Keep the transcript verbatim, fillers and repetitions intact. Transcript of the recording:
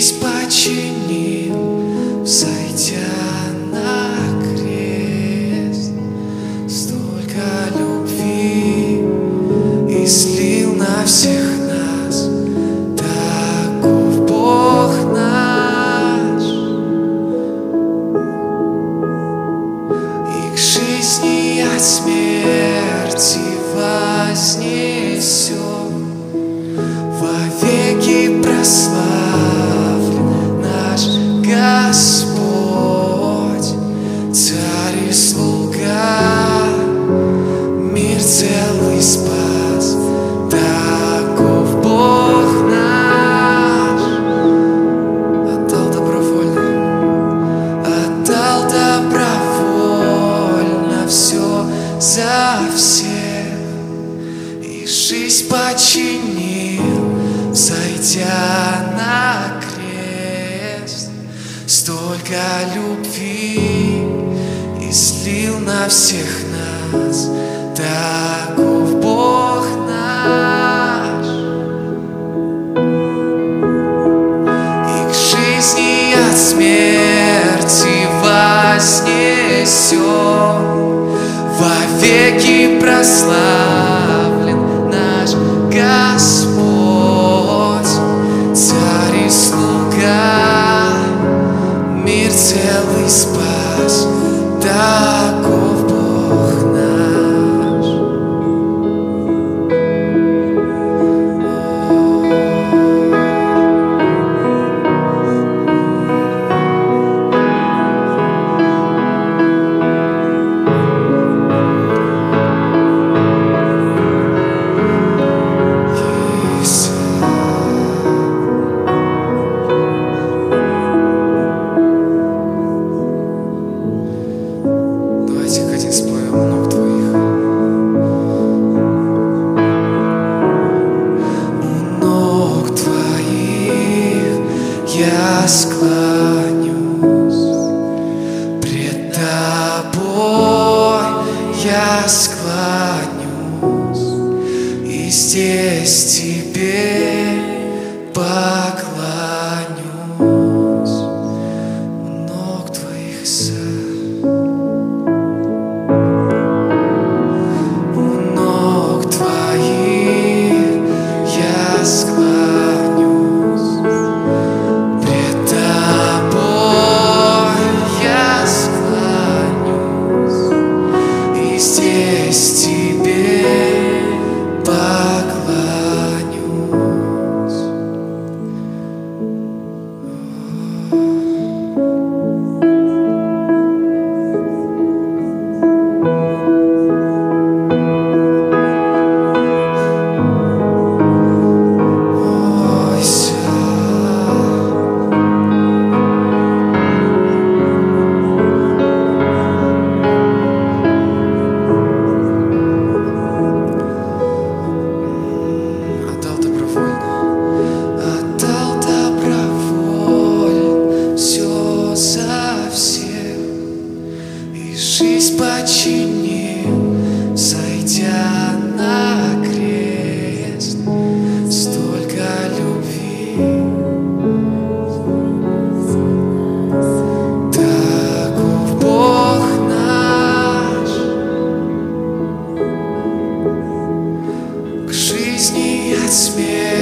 жизнь починил, взойдя на крест. Столько любви излил на всех нас, таков Бог наш. И к жизни от смерти вознесет, вовеки прославлен наш Господь, Царь и Слуга, мир целый спас, таков Бог наш. Отдал добровольно, отдал добровольно все за всех, и жизнь починил, взойдя на крест. Столько любви излил на всех нас, таков Бог наш. И к жизни от смерти вознесет, вовеки прославлен наш Господь, Царь и Слуга, мир целый спас, таков Бог наш. Давайте один споем у ног твоих. У ног твоих я склонюсь, пред тобой я склонюсь, и здесь тебе поклонюсь. У ног твоих, Иисус. У ног твоих я склонюсь, пред тобой я склонюсь, и здесь тебе поклонюсь. Отдал добровольно, отдал добровольно все за всех, и жизнь починил, зайдя на крест. Столько любви, таков Бог наш. К жизни от смерти